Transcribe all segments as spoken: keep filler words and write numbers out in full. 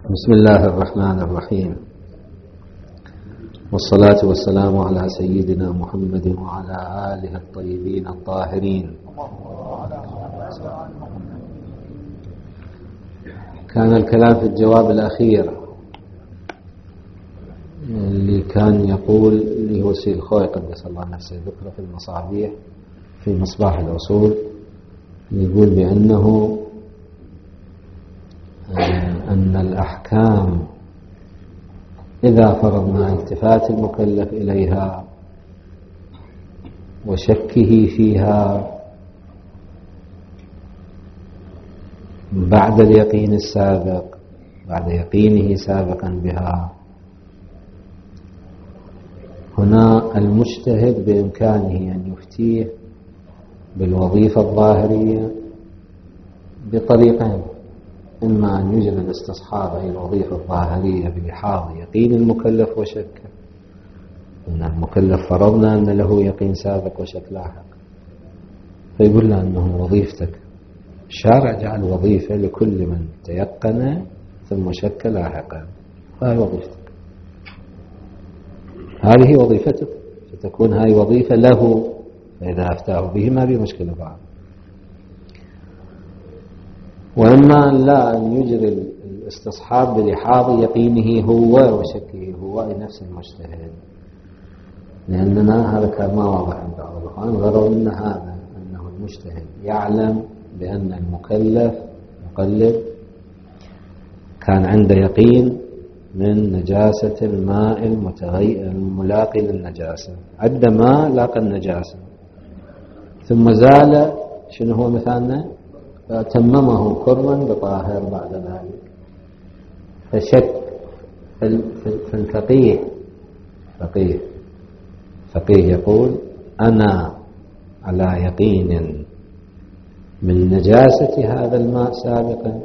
بسم الله الرحمن الرحيم، والصلاة والسلام على سيدنا محمد وعلى آله الطيبين الطاهرين. كان الكلام في الجواب الأخير اللي كان يقول اللي هو سيد الخوي قدس الله نفسه ذكره في المصابيح في مصباح الأصول، يقول بأنه أن الأحكام إذا فرضنا التفات المكلف إليها وشكه فيها بعد اليقين السابق بعد يقينه سابقا بها، هنا المجتهد بإمكانه أن يفتيه بالوظيفة الظاهرية بطريقين: إما أن يجري الاستصحاب أي الوظيفة الظاهرية بلحاظ يقين المكلف وشكه، إن المكلف فرضنا أن له يقين سابق وشك لاحق، فيقول له أنه وظيفتك الشارع جعل وظيفة لكل من تيقن ثم شك لاحقا، هاي وظيفتك، هذه وظيفتك، فتكون هاي وظيفة له، فإذا أفتاه به ما بمشكلة بعد. وإما أن لا أن يجري الاستصحاب بلحاظ يقينه هو وشكه هو أي نفس المجتهد، لأننا هذا كان ما واضح عند بعض الأخوان، غروا أن هذا أنه المجتهد يعلم بأن المكلف مقلد كان عنده يقين من نجاسة الماء المتغير الملاقي للنجاسة، عندما لاقى النجاسة ثم زال شنو هو مثالنا فتممه كرا بطاهر بعد ذلك، فشك في الفقيه فقيه فقيه يقول أنا على يقين من نجاسة هذا الماء سابقا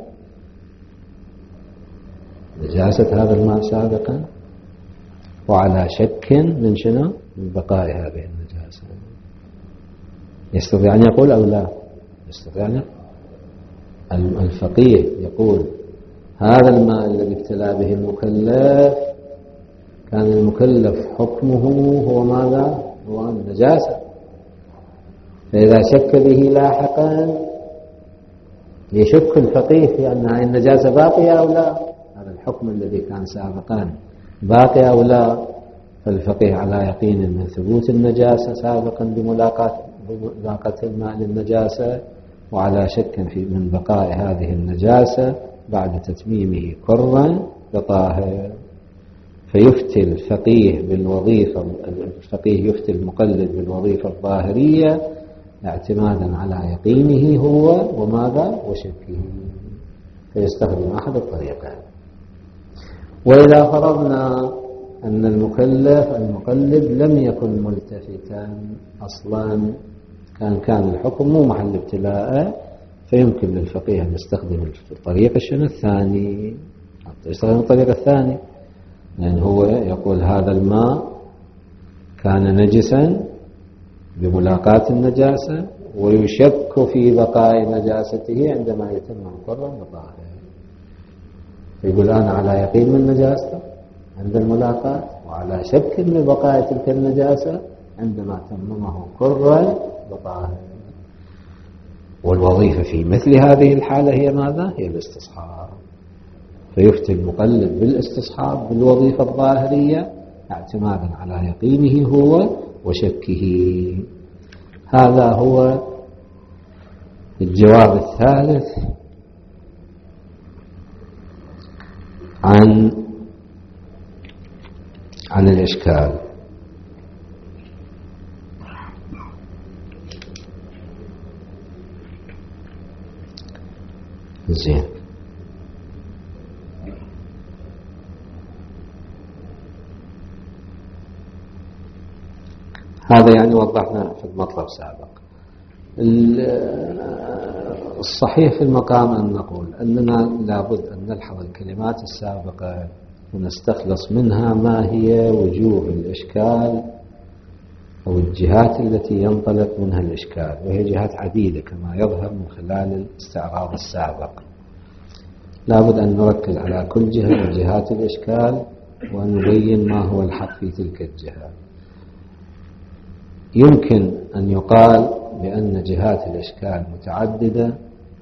نجاسة هذا الماء سابقا وعلى شك من شنو من بقاء هذه النجاسة. يستطيع أن يقول أو لا؟ يستطيع أن يقول. الفقيه يقول هذا الماء الذي ابتلى به المكلف كان المكلف حكمه هو ماذا؟ هو النجاسة، فإذا شك به لاحقا يشك الفقيه في أن هذه النجاسة باقية أو لا، هذا الحكم الذي كان سابقا باقي أو لا، فالفقيه على يقين من ثبوت النجاسة سابقا بملاقاة بملاقاة الماء للنجاسة، وعلى شك في من بقاء هذه النجاسة بعد تتميمه كرا بطاهر، فيفتي الفقيه بالوظيفة الفقيه يفتي المقلد بالوظيفة الظاهرية اعتمادا على يقينه هو وماذا وشكه، فيستخدم أحد الطريقين. وإذا فرضنا أن المكلف المقلد لم يكن ملتفتا أصلا، كان كان الحكم مو محل ابتلاء، فيمكن للفقيه أن يستخدم الطريق الشنو الثاني يستخدم الطريق الثاني، لأن هو يقول هذا الماء كان نجسا بملاقاة النجاسة ويشك في بقاء نجاسته عندما يتم مقرا بطاهر، فيقول أنا على يقين من نجاسته عند الملاقاة وعلى شك من بقاء تلك النجاسة عندما تممه كرا بطاهر. والوظيفة في مثل هذه الحالة هي ماذا؟ هي الاستصحاب، فيفتي المقلد بالاستصحاب بالوظيفة الظاهرية اعتمادا على يقينه هو وشكه. هذا هو الجواب الثالث عن عن الإشكال. زين، هذا يعني وضحنا في المطلب السابق. الصحيح في المقام أن نقول أننا لابد أن نلحظ الكلمات السابقة ونستخلص منها ما هي وجوه الإشكال أو الجهات التي ينطلق منها الإشكال، وهي جهات عديدة كما يظهر من خلال الاستعراض السابق. لابد أن نركز على كل جهة من جهات الإشكال وأن نبين ما هو الحق في تلك الجهة. يمكن أن يقال بأن جهات الإشكال متعددة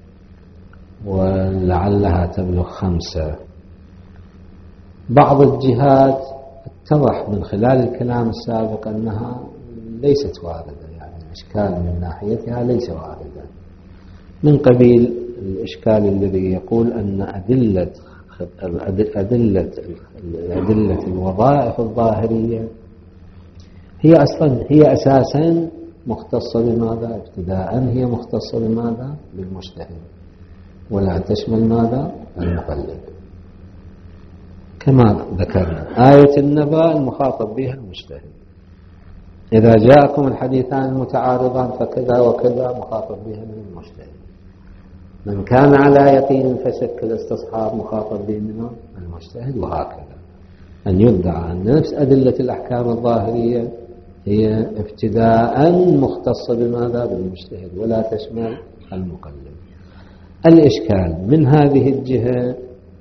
ولعلها تبلغ خمسة. بعض الجهات اتضح من خلال الكلام السابق أنها ليست واردة، يعني الإشكال من ناحيتها ليس واردا، من قبيل الإشكال الذي يقول أن أدلة أدلة أدلة الوظائف الظاهرية هي أصلا هي أساسا مختصة بماذا؟ ابتداء هي مختصة بماذا؟ بالمجتهد، ولا تشمل ماذا؟ المقلد. كما ذكرنا آية النبأ المخاطب بها المجتهد، إذا جاءكم الحديثان المتعارضان فكذا وكذا مخاطب بها من المجتهد. من كان على يقين فشك الاستصحاب مخاطب به من المجتهد، وهكذا. أن يدعى أن نفس أدلة الأحكام الظاهرية هي ابتداء مختصة بماذا؟ بالمجتهد، ولا تشمل المقلد. الإشكال من هذه الجهة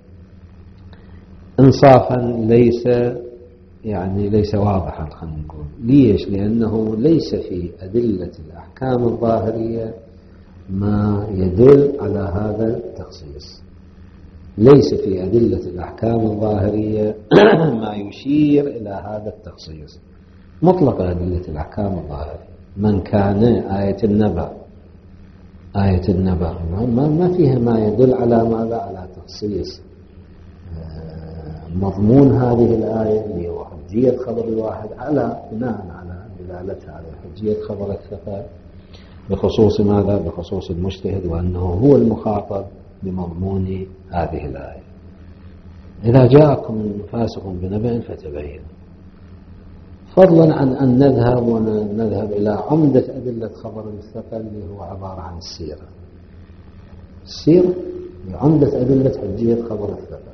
إنصافا ليس يعني ليس واضحا، خلينا نقول. ليش؟ لأنه ليس في أدلة الأحكام الظاهرية ما يدل على هذا التخصيص. ليس في أدلة الأحكام الظاهرية ما يشير إلى هذا التخصيص. مطلق أدلة الأحكام الظاهرية من كان آية النبأ آية النبأ ما فيها ما يدل على ماذا؟ على تخصيص مضمون هذه الآية اللي هو حجية خبر الواحد على بناء على دلالتها على حجية خبر الثقة بخصوص ماذا؟ بخصوص المجتهد، وأنه هو المخاطب بمضمون هذه الآية. إذا جاءكم فاسق بنبأ فتبينوا، فضلا عن أن نذهب ونذهب إلى عمدة أدلة خبر الثقة اللي هو عبارة عن السيرة. السيرة عمدة أدلة حجية خبر الثقة،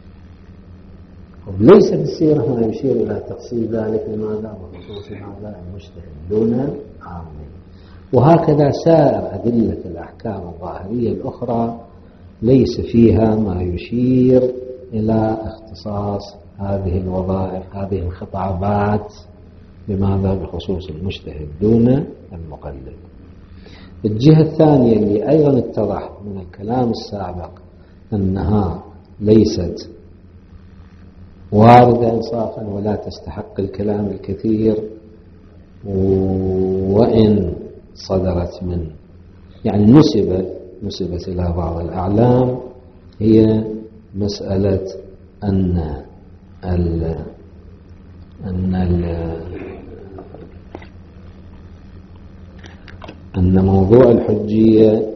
وليس بالسيرة ما يشير إلى تفصيل ذلك لماذا؟ بخصوص ماذا؟ المجتهد دون عامل. وهكذا سائر أدلة الأحكام الظاهرية الأخرى ليس فيها ما يشير إلى اختصاص هذه الوظائف، هذه الخطابات بماذا؟ بخصوص المجتهد دون المقلد. الجهة الثانية اللي أيضا اتضح من الكلام السابق أنها ليست واردة إنصافا ولا تستحق الكلام الكثير، وإن صدرت من يعني نسبت نسبت إلى بعض الأعلام، هي مسألة أن ال أن ال أن موضوع الحجية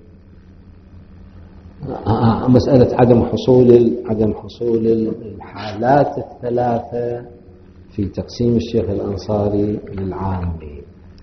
مسألة عدم حصول عدم حصول الحالات الثلاثة في تقسيم الشيخ الأنصاري للعامي،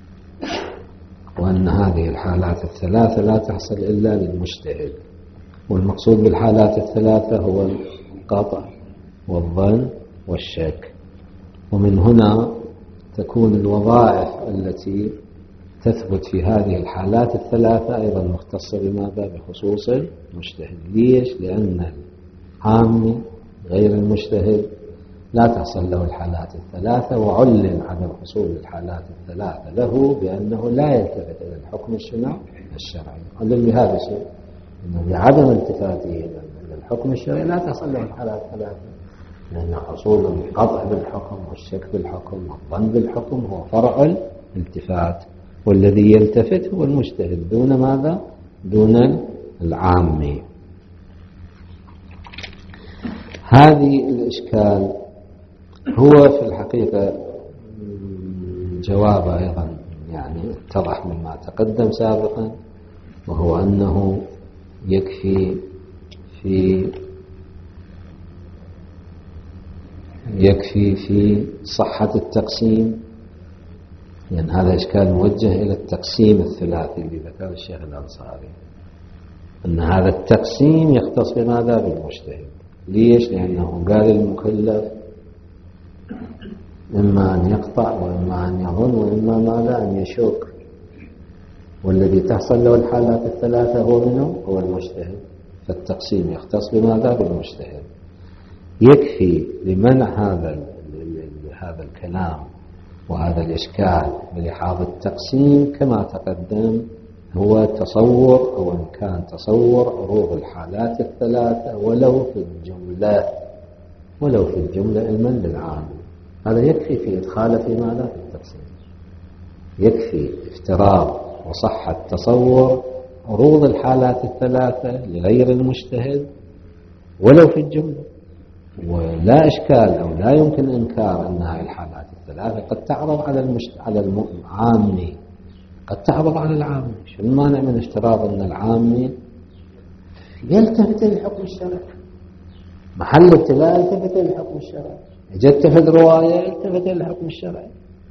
وأن هذه الحالات الثلاثة لا تحصل إلا للمجتهد، والمقصود بالحالات الثلاثة هو القطع والظن والشك. ومن هنا تكون الوظائف التي تثبت في هذه الحالات الثلاثة أيضا مختصة بماذا؟ بخصوص المجتهد. ليش؟ لأن العامي غير المجتهد لا تحصل له الحالات الثلاثة، وعلل عدم حصول الحالات الثلاثة له بأنه لا يلتفت إلى الحكم الشرعي. علل بهذا الشيء، أنه بعدم التفاته إلى الحكم الشرعي لا تحصل له الحالات الثلاثة، لأن حصول القطع بالحكم والشك بالحكم والظن بالحكم هو فرع الالتفات، والذي يلتفت هو المجتهد دون ماذا؟ دون العامي. هذه الإشكال هو في الحقيقة جواب أيضا يعني اتضح مما تقدم سابقا، وهو أنه يكفي في يكفي في صحة التقسيم، لأن يعني هذا إشكال موجه إلى التقسيم الثلاثي اللي ذكر الشيخ الأنصاري، أن هذا التقسيم يختص بماذا؟ بالمجتهد. ليش؟ لأنه قال المكلف إما أن يقطع وإما أن يظن وإما ماذا؟ أن يشك، والذي تحصل له الحالات الثلاثة هو منه؟ هو المجتهد. فالتقسيم يختص بماذا؟ بالمجتهد. يكفي لمنع هذا هذا الكلام وهذا الإشكال بلحاظ التقسيم كما تقدم هو تصور، أو إن كان تصور عروض الحالات الثلاثة ولو في الجملة، ولو في الجملة علما للعام. هذا يكفي في إدخاله في ماذا؟ في التقسيم. يكفي افتراض وصحة تصور عروض الحالات الثلاثة لغير المجتهد ولو في الجملة، ولا إشكال أو لا يمكن إنكار أن هذه الحالات الثلاثة قد تعرض على المشت... على العامي، قد تعرض على العامي. شو المانع من افتراض أن العامي يلتفت للحكم الشرعي، محل ابتلاء يلتفت للحكم الشرعي، جت تفت رواية يلتفت للحكم الشرعي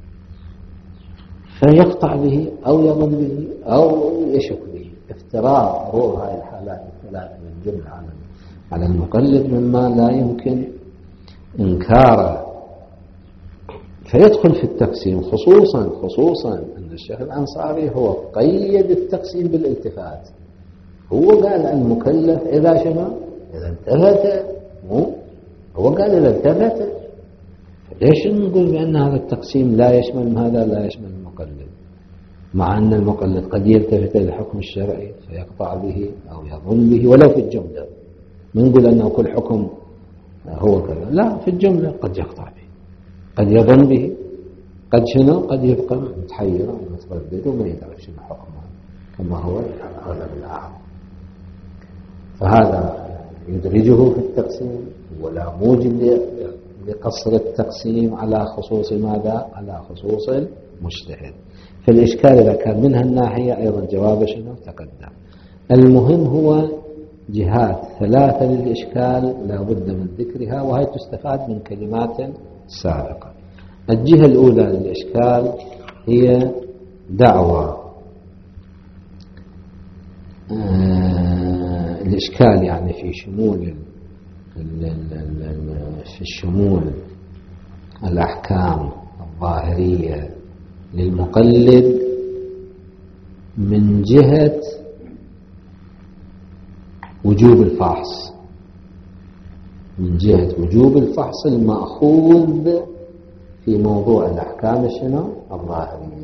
فيقطع به أو يظن به أو يشك به. افتراض عروض هذه الحالات الثلاثة من جملة على على المقلد مما لا يمكن إنكاره، فيدخل في التقسيم. خصوصا خصوصا أن الشيخ الأنصاري هو قيد التقسيم بالالتفات. هو قال المكلف إذا شنو؟ إذا التفت. مو هو قال إذا التفت. ليش نقول بأن هذا التقسيم لا يشمل هذا، لا يشمل المقلد، مع أن المقلد قد يلتفت للحكم الشرعي فيقطع به أو يظن به ولو في الجملة. ما نقول أنه كل حكم هو كذا، لا، في الجملة قد يقطع به، قد يظن به، قد شنو، قد يبقى متحيرا ومتردد وما يدرك شنو حكمه كما هو الأغلب الأعم. فهذا يدرجه في التقسيم، ولا موجب لقصر التقسيم على خصوص ماذا؟ على خصوص المجتهد. فالإشكال إذا كان منها الناحية أيضا جواب شنو تقدم. المهم هو جهات ثلاثة للإشكال لا بد من ذكرها، وهي تستفاد من كلمات سابقة. الجهة الأولى للإشكال هي دعوة آه الإشكال يعني في شمول في الشمول الأحكام الظاهرية للمقلد من جهة وجوب الفحص، من جهة وجوب الفحص المأخوذ في موضوع الأحكام الشنو الظاهرية،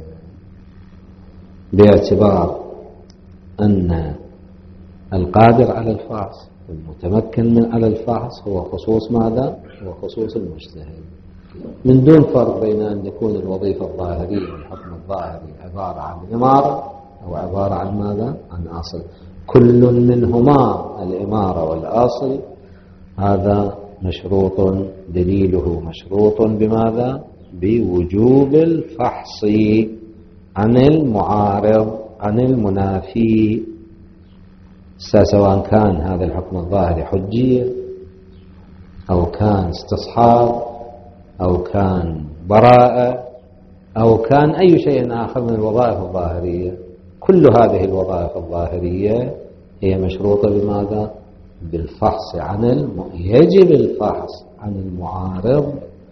باعتبار أن القادر على الفحص والمتمكن من على الفحص هو خصوص ماذا؟ هو خصوص المجتهد، من دون فرق بين أن يكون الوظيفة الظاهرية والحكم الظاهري عبارة عن إمارة أو عبارة عن ماذا؟ عن أصل. كل منهما الإمارة والأصل هذا مشروط، دليله مشروط بماذا؟ بوجوب الفحص عن المعارض عن المنافي، سواء كان هذا الحكم الظاهري حجية أو كان استصحاب أو كان براءة أو كان أي شيء آخر من الوظائف الظاهرية. كل هذه الوظائف الظاهرية هي مشروطة بماذا؟ بالفحص عن الم... يجب الفحص عن المعارض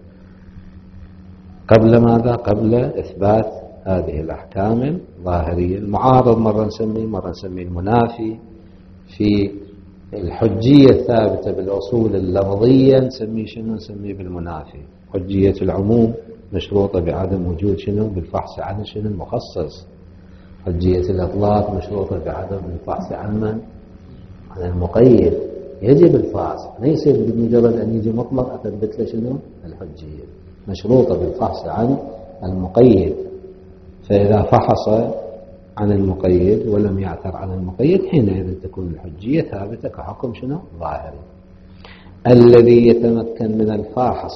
قبل ماذا؟ قبل إثبات هذه الأحكام الظاهرية. المعارض مرة نسميه مرة نسميه المنافي. في الحجية الثابتة بالأصول اللفظية نسميه شنو؟ نسميه بالمنافي. حجية العموم مشروطة بعدم وجود شنو؟ بالفحص عن شنو؟ المخصص. حجية الإطلاق مشروطة بعدم الفحص عن من؟ عن المقيد. يجب الفحص، ليس بمجرد أن يجي مطلق أثبت له شنو؟ الحجية. مشروطة بالفحص عن المقيد. فإذا فحص عن المقيد ولم يعثر عن المقيد حينئذ تكون الحجية ثابتة كحكم شنو؟ ظاهري. الذي يتمكن من الفحص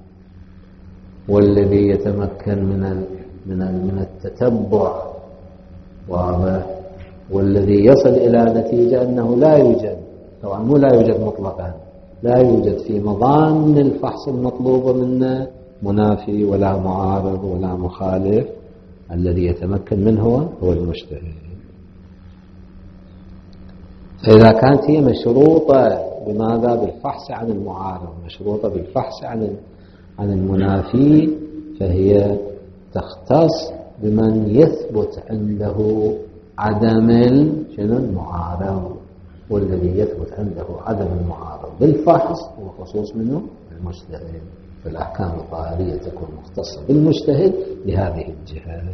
والذي يتمكن من ال من ال من التتبع واضح، والذي يصل إلى نتيجة أنه لا يوجد، طبعا مو لا يوجد مطلقا، لا يوجد في مضامن الفحص المطلوب منا منافي ولا معارض ولا مخالف، الذي يتمكن منه هو هو المجتهد. فإذا كانت هي مشروطة بماذا؟ بالفحص عن المعارض، مشروطة بالفحص عن عن المنافي، فهي تختص بمن يثبت عنده عدم شنو؟ المعارض، والذي يثبت عنده عدم المعارض بالفحص هو خصوص منه المجتهد. فالأحكام الظاهرية تكون مختصة بالمجتهد لهذه الجهة.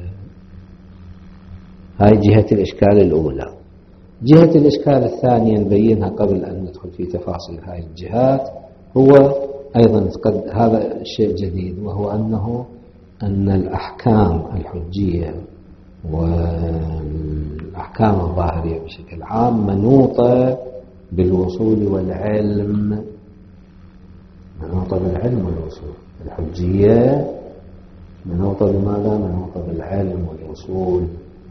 هاي جهة الإشكال الأولى. جهة الإشكال الثانية نبينها قبل أن ندخل في تفاصيل هاي الجهات. هو أيضا قد هذا الشيء جديد، وهو أنه أن الأحكام الحجية والأحكام الظاهرية بشكل عام منوطة بالوصول والعلم، منوطة بالعلم والوصول. الحجية منوطة بماذا؟ منوطة بالعلم والوصول.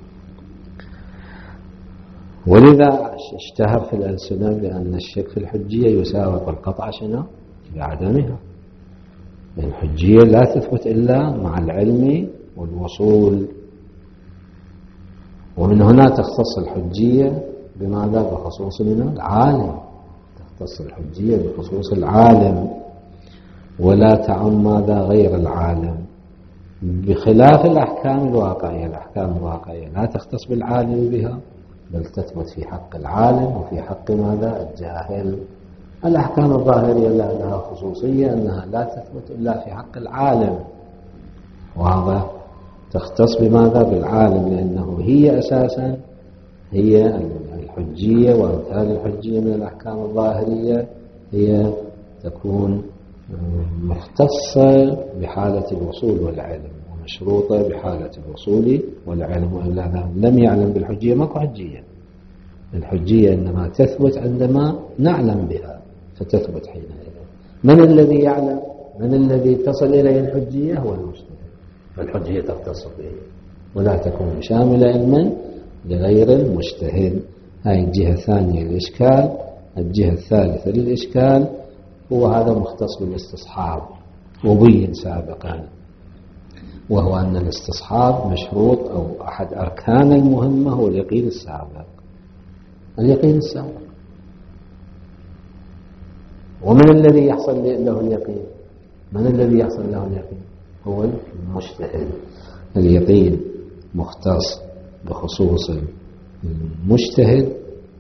ولذا اشتهر في الألسنة بأن الشك في الحجية يساوي القطع شنو؟ بعدمها. لأن الحجية لا تثبت إلا مع العلم والوصول. ومن هنا تختص الحجية بماذا؟ بخصوص العالم، تختص الحجية بخصوص العالم ولا تعم ماذا؟ غير العالم، بخلاف الأحكام الواقعية. الأحكام الواقعية لا تختص بالعالم بها، بل تثبت في حق العالم وفي حق ماذا؟ الجاهل. الأحكام الظاهرية لها خصوصية أنها لا تثبت إلا في حق العالم، وهذا تختص بماذا؟ بالعالم، لأنه هي أساسا هي الحجية وأمثال الحجية من الأحكام الظاهرية هي تكون مختصة بحالة الوصول والعلم ومشروطة بحالة الوصول والعلم. وإلا لم يعلم بالحجية ماكو حجية. الحجية إنما تثبت عندما نعلم بها فتثبت حينئذ. من الذي يعلم؟ من الذي تصل إليه الحجية؟ هو المجتهد. فالحجية تختص به ولا تكون شاملة علما لغير المجتهد. هاي الجهة الثانية للإشكال. الجهة الثالثة للإشكال هو هذا مختص بالاستصحاب، وبين سابقا، وهو أن الاستصحاب مشروط أو أحد أركان المهمة هو اليقين السابق. اليقين السابق. ومن الذي يحصل له اليقين؟ من الذي يحصل له اليقين؟ هو المجتهد. اليقين مختص بخصوص المجتهد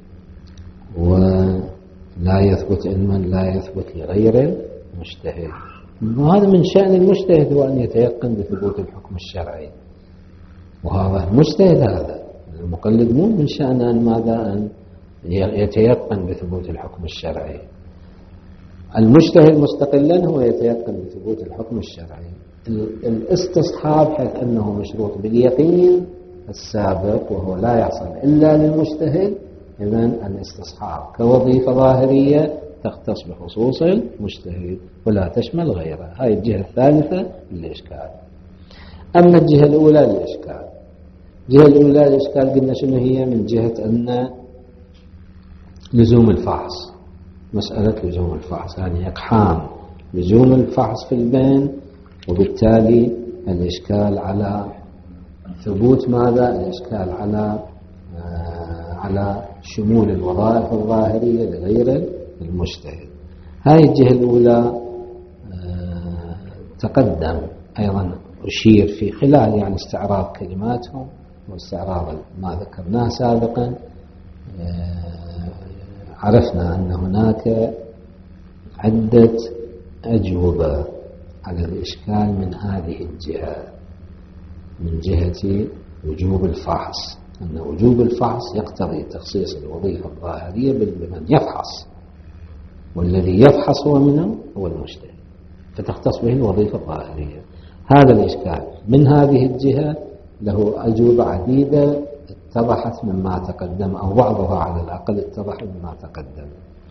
ولا يثبت علما لا يثبت لغير المجتهد. وهذا من شأن المجتهد هو أن يتيقن بثبوت الحكم الشرعي، وهذا المجتهد. هذا المقلد مو من شأن أن ماذا؟ أن يتيقن بثبوت الحكم الشرعي. المجتهد مستقلا هو يتيقن بثبوت الحكم الشرعي. الاستصحاب حيث أنه مشروط باليقين السابق وهو لا يحصل إلا للمجتهد، إذن الاستصحاب كوظيفة ظاهرية تختص بخصوص المجتهد ولا تشمل غيره. هاي الجهة الثالثة للإشكال. أما الجهة الأولى للإشكال، الجهة الأولى للإشكال قلنا شنو هي؟ من جهة أن لزوم الفحص، مسألة لزوم الفحص، يعني إقحام لزوم الفحص في البين، وبالتالي الإشكال على ثبوت ماذا؟ الإشكال على آه على شمول الوظائف الظاهرية لغير المجتهد. هاي الجهة الأولى آه تقدم أيضا أشير في خلال يعني استعراض كلماتهم واستعراض ما ذكرناه سابقا. آه عرفنا أن هناك عدة أجوبة على الإشكال من هذه الجهة، من جهة وجوب الفحص، أن وجوب الفحص يقتضي تخصيص الوظيفة الظاهرية بمن يفحص، والذي يفحص هو منه هو المجتهد، فتختص به الوظيفة الظاهرية. هذا الإشكال من هذه الجهة له أجوبة عديدة اتضحت مما تقدم، أو بعضها على الأقل اتضح مما تقدم.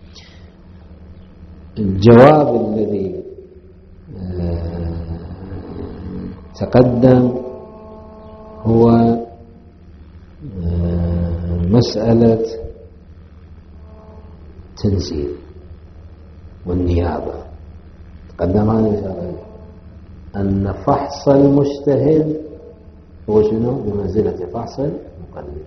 الجواب الذي تقدم هو مسألة تنزيل والنيابة. تقدم هذا أن فحص المجتهد هو شنو؟ بمنزلة فحص المقلد.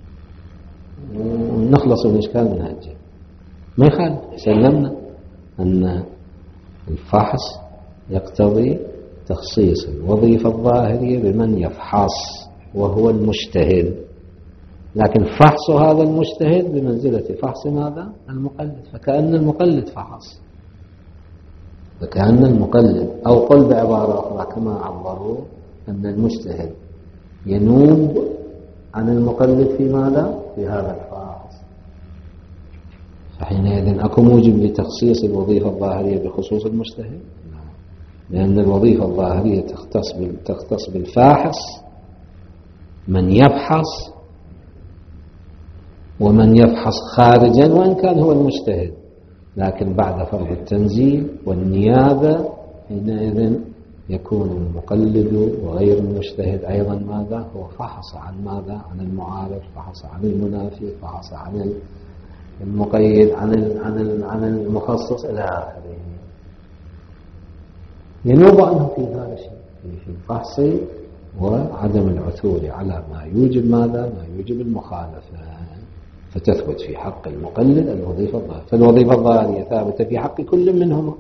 ونخلص من الإشكال من هذا ما يخالف، سلمنا أن الفحص يقتضي تخصيص الوظيفة الظاهرية بمن يفحص وهو المجتهد. لكن فحص هذا المجتهد بمنزلة فحص ماذا؟ المقلد. فكأن المقلد فحص، فكأن المقلد، أو قل بعبارة أخرى كما عبروا أن المجتهد ينوب عن المقلد في ماذا؟ في هذا الفحص. فحينئذ أكو موجب لتخصيص الوظيفة الظاهرية بخصوص المجتهد؟ لأن الوظيفة الظاهرية تختص تختص بالفاحص، من يفحص ومن يفحص خارجا وإن كان هو المجتهد، لكن بعد فرض التنزيل والنيابة حينئذ يكون المقلد وغير المجتهد أيضا ماذا؟ هو فحص عن ماذا؟ عن المعارض، فحص عن المنافي، فحص عن المقيد، عن عن عن المخصص إلى آخره. ينوب عنه في هذا الشيء، في الفحص وعدم العثور على ما يوجب ماذا؟ ما يوجب المخالفة، فتثبت في حق المقلد الوظيفة الظاهرية. فالوظيفة الظاهرية ثابتة في حق كل منهما.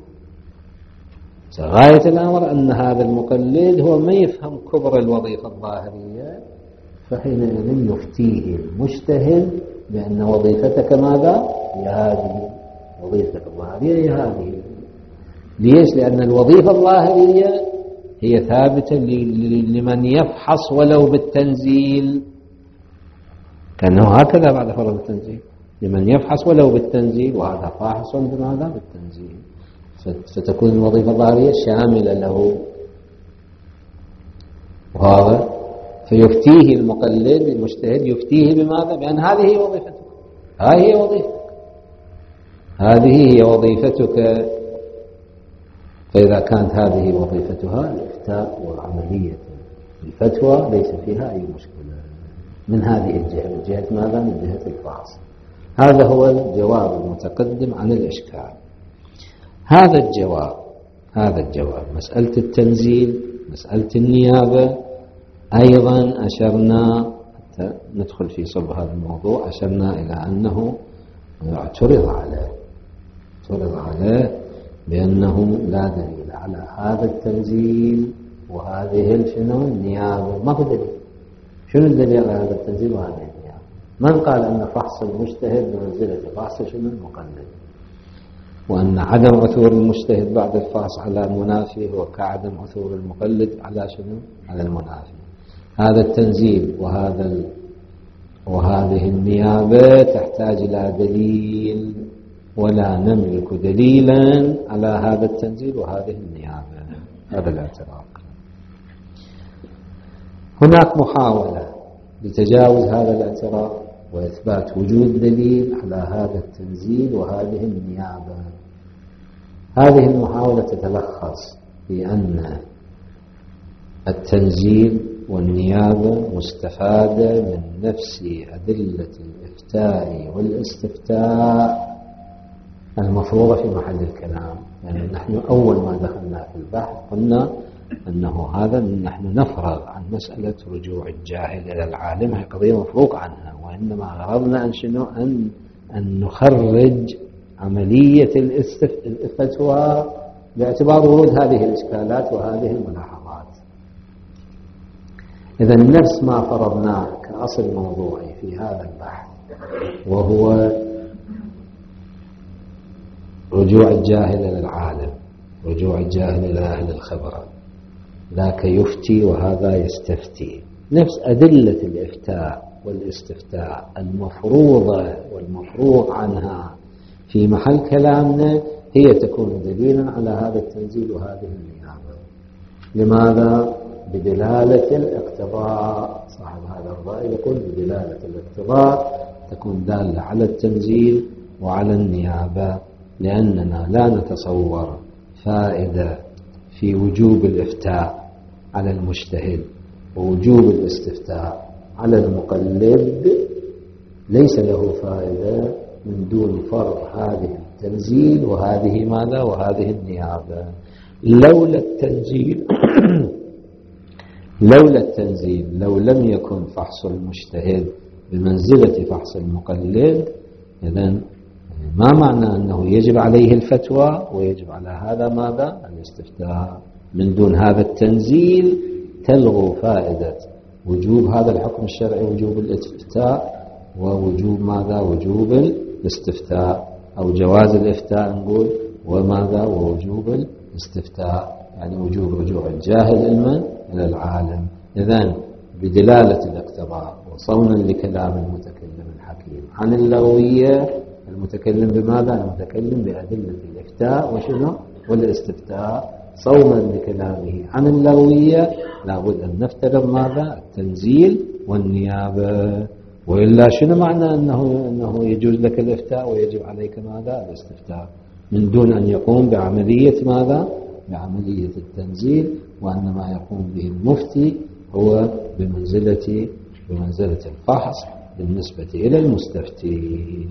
غاية الأمر أن هذا المقلد هو ما يفهم كبر الوظيفة الظاهرية، فحينئذ يفتيه المجتهد بأن وظيفتك ماذا؟ هي هذه، وظيفتك الظاهرية هي هذه. ليش؟ لأن الوظيفة الظاهرية هي ثابتة لمن يفحص ولو بالتنزيل، كأنه هكذا بعد فرض التنزيل، لمن يفحص ولو بالتنزيل، وهذا فاحص بماذا؟ بالتنزيل. فتكون الوظيفة الظاهرية شاملة له، وهذا فيفتيه المقلد المجتهد، يفتيه بماذا؟ بأن هذه هي وظيفتك، هذه هي وظيفتك، هذه هي وظيفتك. فإذا كانت هذه وظيفتها الإفتاء وعملية الفتوى ليس فيها أي مشكلة من هذه الجهة، من جهة ماذا؟ من جهة الفحص. هذا هو الجواب المتقدم عن الإشكال. هذا الجواب هذا الجواب مسألة التنزيل، مسألة النيابة، أيضا أشرنا حتى ندخل في صلب هذا الموضوع، أشرنا إلى أنه اعترض عليه اعترض عليه بأنه لا دليل على هذا التنزيل وهذه الشنو النيابة. ما هو دليل. شنو الدليل على هذا التنزيل وهذه النيابة؟ من قال أن فحص المجتهد بمنزلة فحص شنو المقلد، وأن عدم عثور المجتهد بعد الفحص على المنافي هو كعدم عثور المقلد على شنو؟ على المنافي. هذا التنزيل وهذا ال... وهذه النيابة تحتاج إلى دليل، ولا نملك دليلا على هذا التنزيل وهذه النيابة. هذا الاعتراض. هناك محاولة لتجاوز هذا الاعتراض وإثبات وجود دليل على هذا التنزيل وهذه النيابة. هذه المحاولة تتلخص في أن التنزيل والنيابة مستفادة من نفس أدلة الإفتاء والاستفتاء المفروضة في محل الكلام. يعني نحن أول ما دخلنا في البحث قلنا أنه هذا نحن نفرغ عن مسألة رجوع الجاهل إلى العالم، هي قضية مفروغ عنها، وإنما غرضنا أن شنو أن أن نخرج عملية الفتوى باعتبار ورود هذه الإشكالات وهذه الملاحظات. إذا نفس ما فرضناه كأصل موضوعي في هذا البحث، وهو رجوع الجاهل إلى العالم، رجوع الجاهل إلى أهل الخبرة، ذاك يفتي وهذا يستفتي. نفس أدلة الإفتاء والاستفتاء المفروضة والمفروغ عنها في محل كلامنا هي تكون دليلا على هذا التنزيل وهذه النيابة. لماذا؟ بدلالة الاقتضاء. صاحب هذا الرأي يقول بدلالة الاقتضاء تكون دالة على التنزيل وعلى النيابة، لأننا لا نتصور فائدة في وجوب الإفتاء على المجتهد ووجوب الاستفتاء على المقلد، ليس له فائدة من دون فرض هذه التنزيل وهذه ماذا؟ وهذه النيابة. لولا التنزيل لولا التنزيل لو لم يكن فحص المجتهد بمنزلة فحص المقلد، إذن ما معنى أنه يجب عليه الفتوى ويجب على هذا ماذا؟ الاستفتاء. من دون هذا التنزيل تلغو فائدة وجوب هذا الحكم الشرعي، وجوب الاستفتاء ووجوب ماذا؟ وجوب الاستفتاء، أو جواز الإفتاء نقول، وماذا؟ ووجوب الاستفتاء، يعني وجوب رجوع الجاهل علما إلى العالم. إذن بدلالة الاقتضاء وصونا لكلام المتكلم الحكيم عن اللغوية، المتكلم بماذا؟ المتكلم بأدلة الإفتاء وشنو؟ والاستفتاء. صونا لكلامه عن اللغوية لابد أن نفترض ماذا؟ التنزيل والنيابة، وإلا شنو معنى أنه, أنه يجوز لك الإفتاء ويجب عليك ماذا؟ الاستفتاء، من دون أن يقوم بعملية ماذا؟ بعملية التنزيل، وأن ما يقوم به المفتي هو بمنزلة بمنزلة الفحص بالنسبة إلى المستفتي.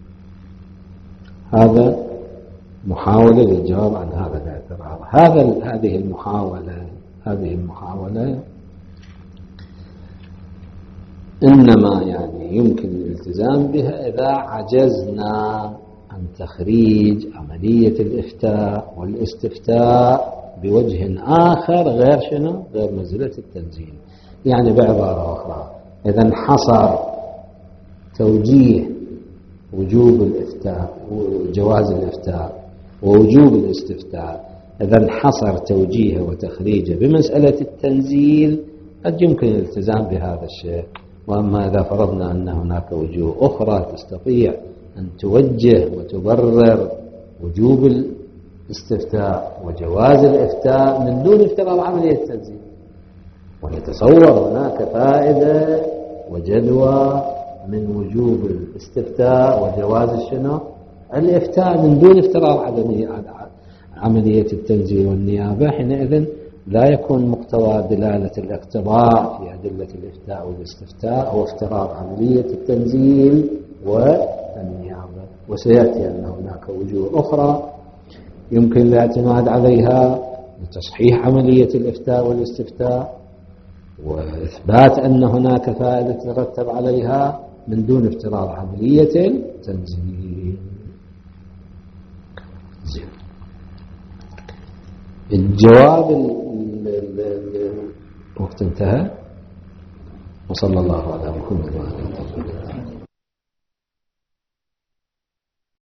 هذا محاولة للجواب عن هذا الاعتراض. هذا هذه المحاولة هذه المحاولة إنما يعني يمكن الالتزام بها إذا عجزنا عن تخريج عملية الإفتاء والاستفتاء بوجه آخر غير شنو؟ غير منزلة التنزيل. يعني بعبارة أخرى، إذا انحصر توجيه وجوب الإفتاء وجواز الإفتاء ووجوب الاستفتاء، إذا انحصر توجيهه وتخريجه بمسألة التنزيل قد يمكن الالتزام بهذا الشيء. وأما إذا فرضنا أن هناك وجوه أخرى تستطيع أن توجه وتبرر وجوب الاستفتاء وجواز الإفتاء من دون افتراض عملية التنزيل، ونتصور هناك فائدة وجدوى من وجوب الاستفتاء وجواز الشنو؟ الإفتاء من دون افتراض عملية التنزيل والنيابة، حينئذ لا يكون مقتضى دلالة الاقتضاء في أدلة الإفتاء والاستفتاء هو افتراض عملية التنزيل والنيابة. وسيأتي أن هناك وجوه أخرى يمكن الاعتماد عليها لتصحيح عملية الإفتاء والاستفتاء وإثبات أن هناك فائدة تترتب عليها من دون افتراض عملية التنزيل. الجواب الوقت انتهى، وصلى الله على محمد وعلى آله وصحبه.